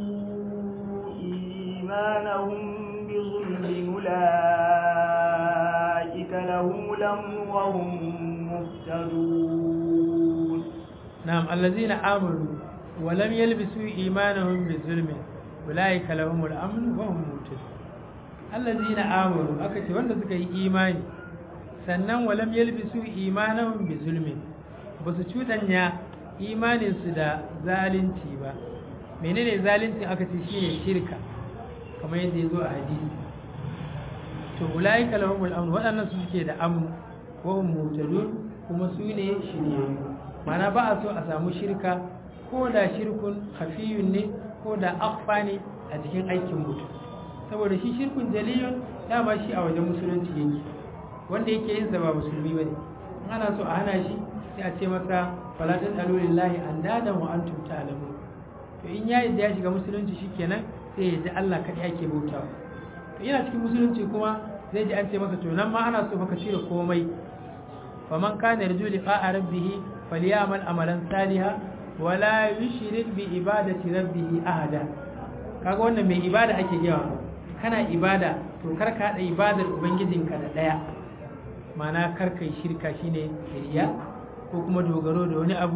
إيمانهم بظلم أولئك لهم الأمن وهم مهتدون. نعم. الذين آمنوا ولم يلبسوا إيمانهم بظلم أولئك لهم الأمن وهم مهتدون. الذين آمنوا أكتب أن تكي إيماني sannan walam yalbisu imanahum bi zulmin, ba su cuɗanya imaninsu da zalunci ba. menene zalunci aka ce shine shirka, kamar yadda ya zo a hadisi. to ulaika lahumul amn, waɗannan su suke da amn wa hum muhtadun, kuma su ne shiryayyu. mana ba a so a samu shirka, ko da shirkun khafiyun ne ko da akhfa ne a cikin aikin mutum, saboda shi shirkun jaliyun dama shi a wajen musulunci yake, wanda yake yin sa ba musulmi bane. ana so a hana shi sai a ce masa fala tasalu lillahi andadan wa antum ta'lamun. to in yayi da ya shiga musulunci shikenan sai ya ji Allah kadai ake bautawa. to yana cikin musulunci kuma zai ji an ce masa to nan ma ana so baka cire komai. faman kana yarju liqa'a rabbih falyamal amalan salihan wa la yushrik bi ibadati rabbih ahada. kaga wannan mai ibada ake yawa, kana ibada to kar ka hada ibadar ubangijinka da daya. mana kar kai shirka shine riya ko kuma dogaro da wani abu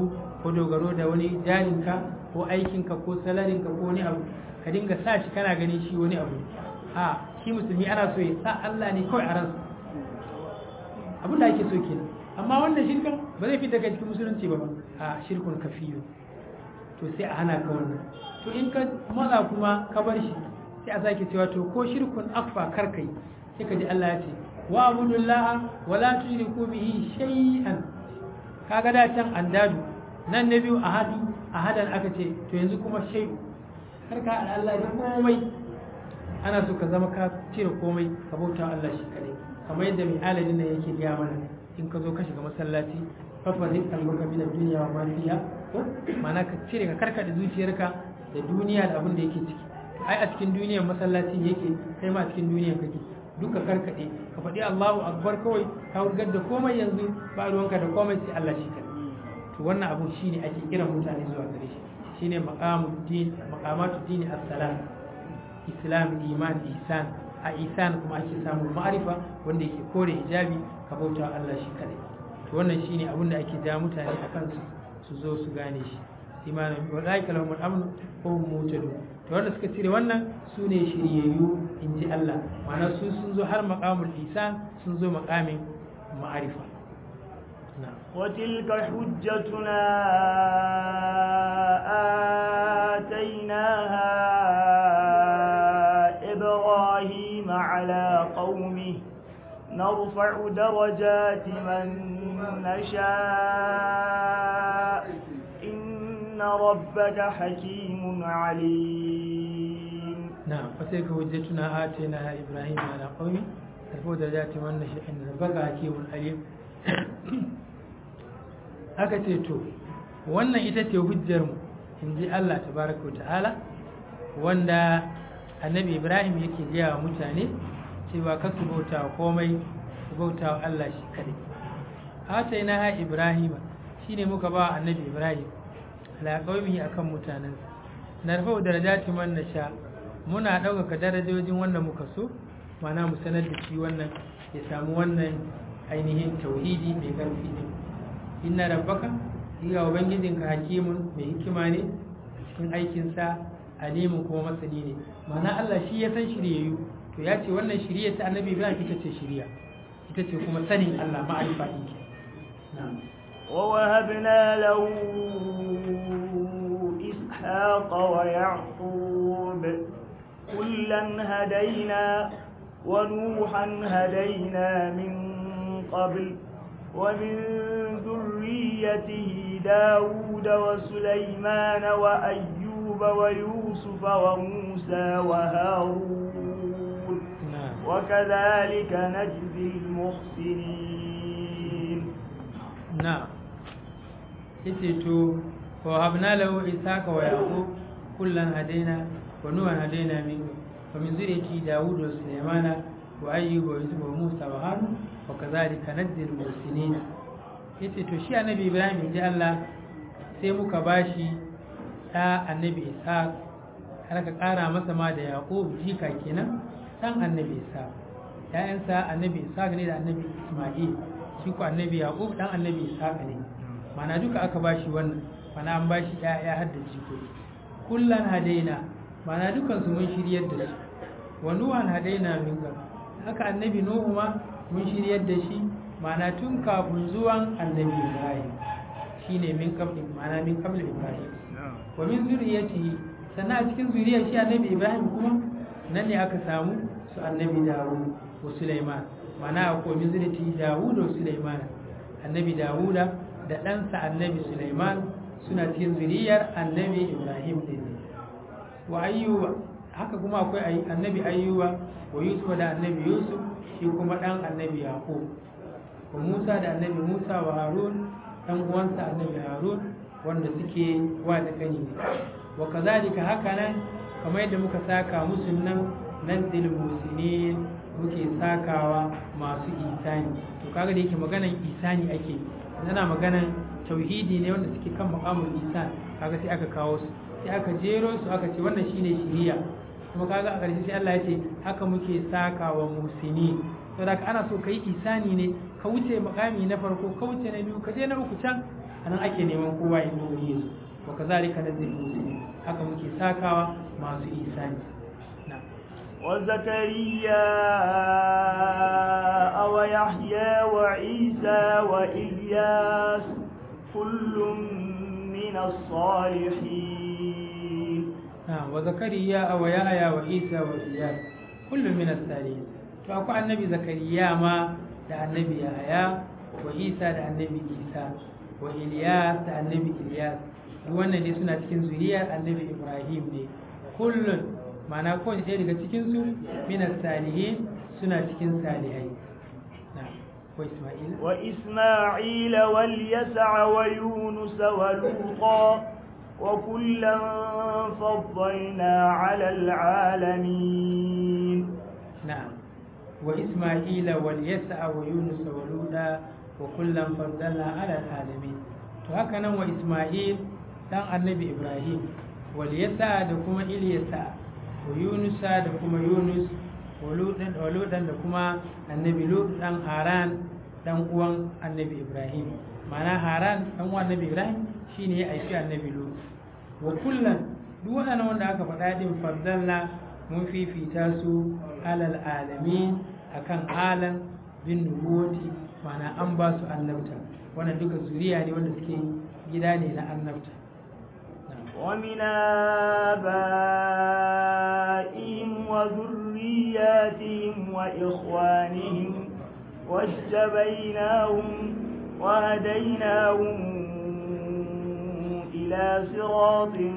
ko dogaro da wani jarinka ko aikinka ko salarinka ko wani abu ka dinga sa shi kana ganin shi wani abu a shi musulmi ana so ya sa Allah ne kawai a ransa abin da ake so kenan amma wannan shirkan ba zai fi daga cikin musulunci ba a shirkun kafiyo to sai a hana ka wannan to in ka matsa kuma ka bar shi sai a sake cewa to ko shirkun akfa karkai sai ka ji Allah ya ce wa abudullaha wa la tushriku bihi shay'an kaga da can andadu nan na biyu ahadan aka ce to yanzu kuma shay'u karka Allah da komai ana so ka zama ka cire komai ka bauta Allah shi kadai kamar yadda mai aladin nan yake gaya mana in ka zo ka shiga masallaci fafarin kalmaka min ad-dunya wa ma fiha ma'ana ka cire ka karkada zuciyarka da duniya da abin da yake ciki ai a cikin duniyar masallaci yake kai ma a cikin duniyar kake duka karkade ka faɗi Allahu akbar kawai ka wurgar da komai yanzu ba ruwanka da komai sai Allah shi kadai to wannan abu shine ake kiran mutane zuwa gare shi shine maqamatu dini as-salam islam iman ihsan a ihsan kuma ake samun ma'arifa wanda yake kore hijabi ka bauta Allah shi kadai to wannan shine abin da ake ja mutane akan su zo su gane shi imanin wa laika lahum al-amn wa hum muhtadun to wanda suka cire wannan sune shiryayyu inji Allah ma'ana su sun zo har maqamul ihsan sun zo maqamin ma'arifa وتلك حجتنا آتيناها إبراهيم على قومه نرفع درجات من نشاء إن ربك حكيم عليم نعم وتلك حجتنا آتيناها إبراهيم على قومه نرفع درجات من نشاء إن ربك حكيم عليم aka ce to wannan ita ce hujjarmu in ji Allah tabaraka ta'ala wanda annabi Ibrahim yake gaya wa mutane cewa ka su bauta komai su bauta wa Allah shi kadai ataina ha Ibrahim shine muka ba annabi Ibrahim ala qaumihi akan mutanansa narfa'u darajati man nasha muna ɗaukaka darajojin wanda muka so mana mu sanar da shi wannan ya samu wannan ainihin tauhidi mai karfi ne inna rabbaka iya ubangijinka hakimun mai hikima ne cikin aikinsa alimun kuma masani ne mana Allah shi ya san shiryayyu to ya ce wannan shirya ta annabi Ibrahim ita ce shirya ita ce kuma sanin Allah ma'arifa din ke na'am wa wahabna lahu ishaqa wa ya'qub kullan hadayna wa nuhan hadayna min qabl ومن ذريته داود وسليمان وأيوب ويوسف وموسى وهارون وكذلك نجزي المحسنين نعم إتيتو ووهبنا له إسحاق ويعقوب كلا هدينا ونوحا هدينا ومن ذريته داود وسليمان وأيوب ويوسف وموسى وهارون وكذلك نجزي المحسنين yace to shi annabi Ibrahim inji Allah sai muka bashi da annabi Isa har ka kara masa ma da Yaqub jika kenan dan annabi Isa ƴaƴansa annabi Isa ne da annabi Isma'il shi ko annabi Yaqub dan annabi Isa ne mana duka aka bashi wannan mana an bashi ƴaƴa har da jikoki kullan hadaina mana dukan su mun shiryar da shi wa nuhan hadaina min haka annabi Nuhu ma mun shiryar da shi mana tun kafin zuwan annabi Ibrahim shine min qabli mana min qabli Ibrahim wa min zuriyati sannan a cikin zuriyar shi annabi Ibrahim kuma nan ne aka samu su annabi Dawud wa Sulaiman mana ko min zuriyati Dawud da Sulaiman annabi Dawud da ɗansa annabi Sulaiman suna cikin zuriyar annabi Ibrahim din wa Ayyuba haka kuma akwai annabi Ayyuba wa Yusuf da annabi Yusuf shi kuma dan annabi Yaqub wa Musa da annabi Musa wa Harun dan uwansa annabi Harun wanda suke wa da kani wa kazalika haka nan kamar yadda muka saka musu nan nadil musinin muke sakawa masu isani to kaga da yake maganan isani ake yana maganan tauhidi ne wanda suke kan maqamul isan kaga sai aka kawo su sai aka jero su aka ce wannan shine shiriya kuma kaga a ƙarshe sai Allah ya ce haka muke sakawa musini saboda ana so kai isani ne ka wuce makami na farko ka wuce na biyu ka je na uku can anan ake neman kowa ya zo yi su wa kazalika nadzil muslimin haka muke sakawa masu ihsani na وزكريا ويحيى وعيسى وإلياس كل من الصالحين نعم وزكريا ويحيى وعيسى وإلياس كل من الصالحين فأكو النبي زكريا ما da annabi Yahaya wa Isa da annabi Isa wa Ilyas da annabi Ilyas duk wannan dai suna cikin zuriyar annabi Ibrahim ne kullun ma'ana ko ɗaya daga cikin su minas salihin suna cikin salihai na wa Isma'il wal Yas'a wa Yunus wa Luqa wa kullan faddalna 'ala al-'alamin na'am وإسماعيل واليسع ويونس ولودا وكلا فضلنا على العالمين وهكذا وإسماعيل دان النبي إبراهيم واليسع دكما إليسع ويونس دكما يونس ولودا دكما النبي لوط دان هاران دان uwan النبي إبراهيم معنى هاران دان uwan النبي إبراهيم shine ya aiki annabi Lut wa kullan duk wannan wanda aka faɗa din faddalna mun fifita su alal alamin akan alam bin nubuwati mana an ba su annabta wannan duka zuriya ne wanda suke gida ne na annabta wa min abaihim wa dhurriyyatihim wa ikhwanihim wajtabainahum wa hadaynahum ila siratin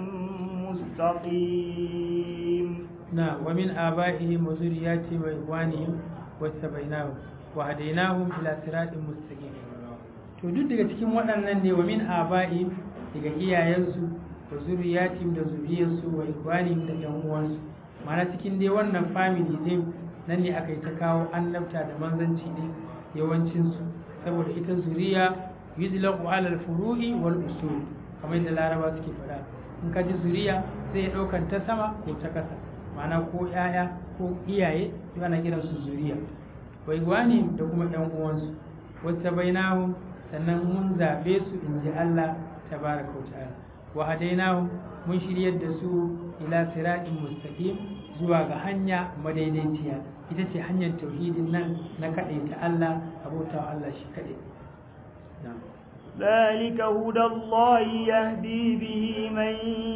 mustaqim na wa min abaihim wa zurriyyatihim wa ikhwanihim wattabainahum wa hadainahum ila siratin mustaqim to duk daga cikin waɗannan ne wa min abaihim daga iyayensu wa zurriyatihim da zuriyarsu wa ikhwanihim da ƴan uwansu ma'ana cikin dai wannan family din nan ne aka yi ta kawo annabta da manzanci din yawancin su saboda ita zuriya yuzlaqu ala al-furu'i wal usul kamar da laraba suke faɗa in ka ji zuriya sai ya ɗaukan ta sama ko ta ƙasa ma'ana ko 'ya'ya ko iyaye su ana kiran su zuriya wai gwani da kuma ɗan uwansu wacce bainahu sannan mun zaɓe su in ji Allah tabaraka wa ta'ala wa hadainahu mun shiryar da su ila siratin mustaqim zuwa ga hanya madaidaiciya ita ce hanyar tauhidin nan na kaɗai ta Allah abota wa Allah shi kaɗai ذلك هدى الله يهدي به من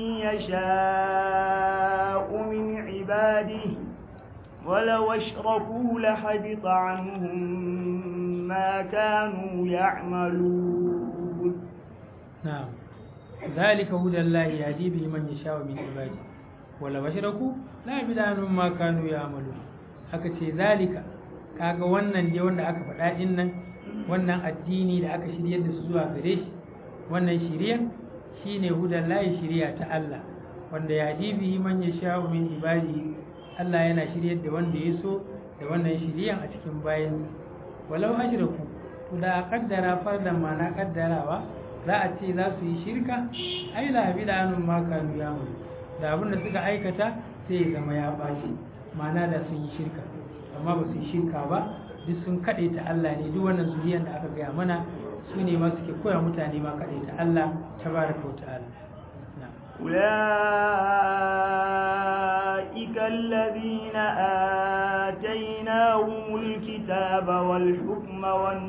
يشاء من عباده ولو أشركوا لحبط عنهم ما كانوا يعملون نعم ذلك هدى الله يهدي به من يشاء من عباده ولو أشركوا لحبط عنهم ما كانوا يعملون haka ce zalika kaga wannan dai wanda aka faɗa din nan wannan addini da aka shiryar da su zuwa gare shi wannan shiriya shine hudan lahi shiriya ta Allah wanda ya dibi man yasha'u min ibadi Allah yana shiryar da wanda ya so da wannan shiriyan a cikin bayan walau ajraku to da kaddara fardan ma na kaddarawa za a ce za su yi shirka ai la bi da anun ma kanu yamu da abin da suka aikata sai ya zama ya bashi ma'ana da sun yi shirka amma ba su yi shirka ba duk sun kaɗe ta Allah ne duk wannan zuriyar da aka gaya mana su ne ma suke koya mutane ma kaɗe ta Allah tabaraka wa ta'ala أولئك الذين آتيناهم الكتاب والحكم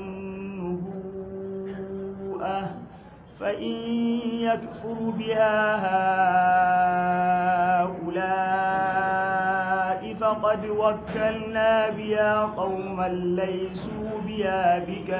والنبوءة فإن يكفر بها هؤلاء فقد وكلنا بها قوما ليسوا بها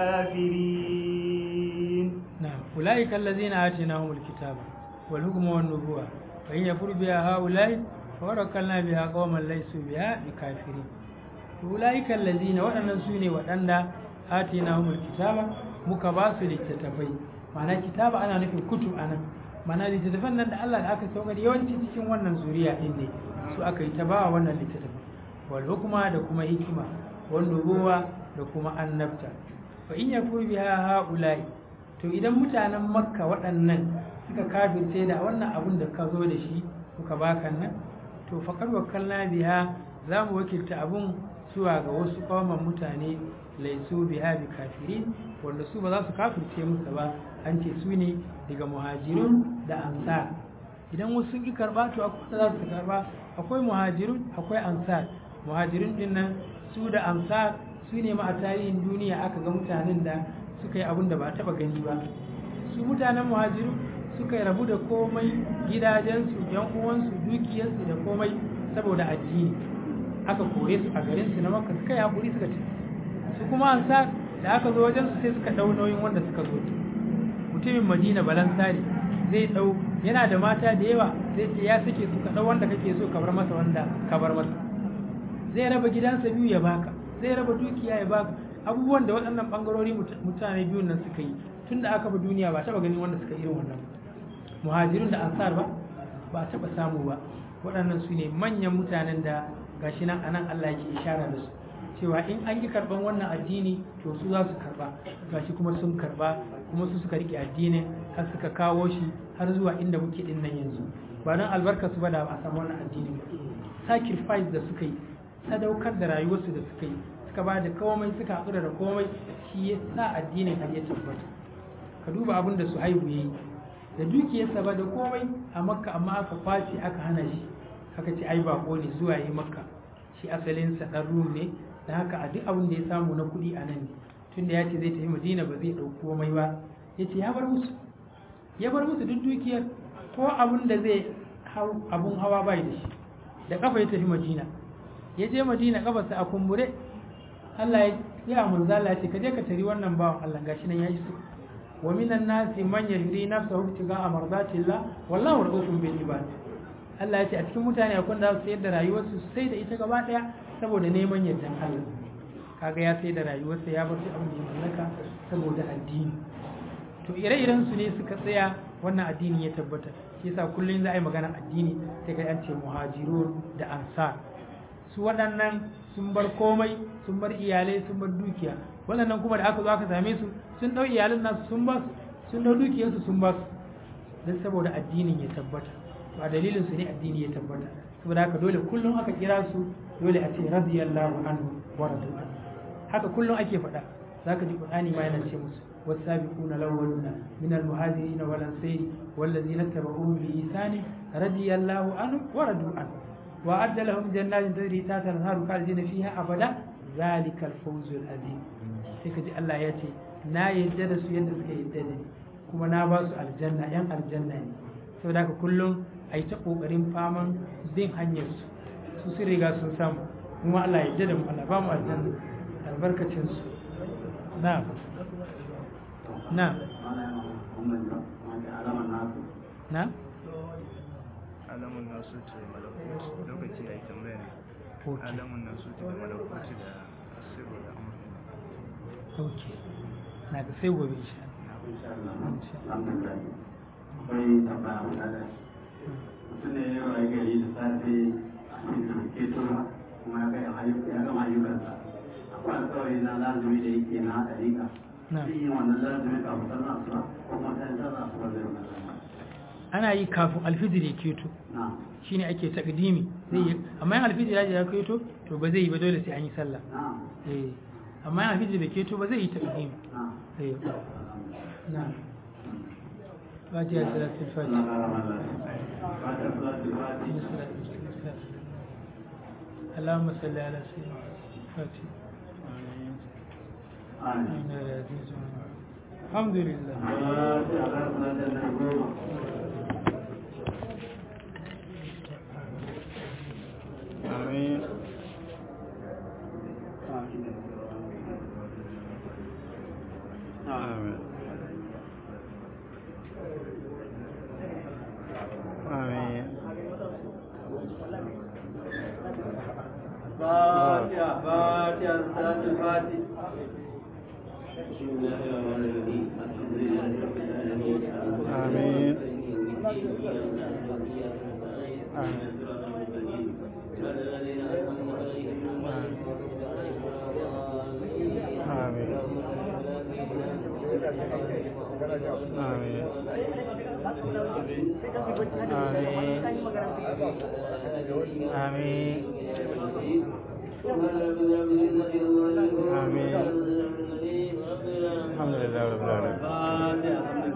بكافرين نعم أولئك الذين آتيناهم الكتاب والحكم والنبوة فإن يكفر بها هؤلاء فوكلنا بها قوما ليسوا بها بكافرين أولئك الذين وأنا سوني وأنا آتيناهم الكتاب مكباس للتتفي معنى كتاب أنا نفي كتب أنا معنى للتتفن أن الله أكا سوغر يوانتي تكين وانا زوريا إني سو أكا يتباع وانا للتتفن والحكمة دكما حكمة والنبوة دكما النبتة فإن يكفر بها هؤلاء to idan mutanen makka waɗannan suka kafirce da wannan abun da ka zo da shi kuka baka nan to faƙar wakalna biya za mu wakilta abun zuwa ga wasu kawaman mutane laisu biha bi kafirin wanda su ba za su kafirce musu ba an ce su ne daga muhajirun da ansar idan wasu sun ki karba to akwai da za su karba akwai muhajirun akwai ansar muhajirun din nan su da ansar su ne ma a tarihin duniya aka ga mutanen da suka yi abin da ba a taba gani ba su mutanen muhajiru suka yi rabu da komai gidajensu yan uwansu dukiyarsu da komai saboda addini aka kore su a garinsu na makka suka yi hakuri suka ci su kuma ansar da aka zo wajen su sai suka dau nauyin wanda suka zo mutumin madina balansari zai dau yana da mata da yawa zai ce ya sake su ka dau wanda kake so ka bar masa wanda ka bar masa zai raba gidansa biyu ya baka zai raba dukiya ya baka abubuwan da waɗannan ɓangarori mutane biyun nan suka yi tun da aka bi duniya ba taɓa ganin wanda suka irin wannan muhajirun da ansar ba taɓa samu ba waɗannan su ne manyan mutanen da gashi nan anan Allah yake ishara da su cewa in an yi karɓan wannan addini to su za su karɓa gashi kuma sun karɓa kuma su suka riƙe addinin har suka kawo shi har zuwa inda muke ɗin nan yanzu ba don albarka su ba da ba a samu wannan addini sacrifice da suka yi sadaukar da rayuwarsu da suka yi suka ba da komai suka haƙura da komai shi ya sa addinin har ya tabbata ka duba abin da su haihu ya yi da dukiyarsa ba da komai a makka amma aka kwace aka hana shi aka ce ai bako ne zuwa yi makka shi asalinsa ɗan rum ne da haka a duk abin da ya samu na kuɗi a nan ne tun da ya ce zai tafi madina ba zai ɗauki komai ba ya ce ya bar musu duk dukiyar ko abin da zai hau abun hawa bai da shi da kafa ya tafi madina ya je madina kafarsa a kumbure Allah ya manzo Allah ya ce ka je ka tari wannan bawan Allah gashi nan yayi su wa minan nasi man yajri nafsahu ibtigaa mardatillah wallahu rahufun bil ibad Allah ya ce a cikin mutane akwai da su sayar da rayuwarsu sai da ita gaba daya saboda neman yardan Allah kaga ya sayar da rayuwarsa ya bar shi abin da ya mallaka saboda addini to ire-iren su ne suka tsaya wannan addini ya tabbata shi yasa kullun za a yi magana addini sai kai an ce muhajirun da ansar su waɗannan sun bar komai sun bar iyalai sun bar dukiya waɗannan kuma da aka zo aka same su sun ɗau iyalan nasu sun ba su sun ɗau dukiyarsu sun ba su don saboda addinin ya tabbata to a dalilin su ne addini ya tabbata saboda haka dole kullum aka kira su dole a ce radiyallahu anhu wa radu haka kullum ake faɗa zaka ji qur'ani ma yana ce musu والسابقون الأولون من المهاجرين والأنصار والذين اتبعوهم بإحسان رضي الله عنهم ورضوا عنه وأعد لهم جنات تجري تحتها الأنهار خالدين فيها أبدا ذلك الفوز العظيم sai ka ji Allah ya ce na yadda da su yadda suka yadda da ni kuma na ba su aljanna yan aljanna ne saboda haka kullum a yi ta ƙoƙarin faman bin hanyar su sun riga sun samu kuma Allah ya yadda da mu Allah ba mu aljanna albarkacin su na na na alamun nasu ce malakuci lokaci ya yi tambaya ne alamun nasu ce da malakuci da asiru da amurka ok na ga sai gobe insha akwai tambaya mutane mutum ne yau ya gari da safe a cikin ke tura kuma ya gama ayyukansa akwai alkawari na lazumi da yake na ɗariƙa zai yi wannan lazumi kafin sallah asuba ko kuma ta yi sallah asuba zai wannan ana yi kafin alfijir ya keto shine ake takdimi zai yi amma yan alfijir ya keto to ba zai yi ba dole sai an yi sallah amma yan alfijir bai keto ba zai yi takdimi na fatiha salatul fatiha اللهم صل على سيدنا فاتح الحمد لله آمين آمين آمين فاتحة فاتحة صلاة الفاتحة بسم الله الرحمن الرحيم الحمد لله رب العالمين آمين آمين آمين آمين الحمد لله رب العالمين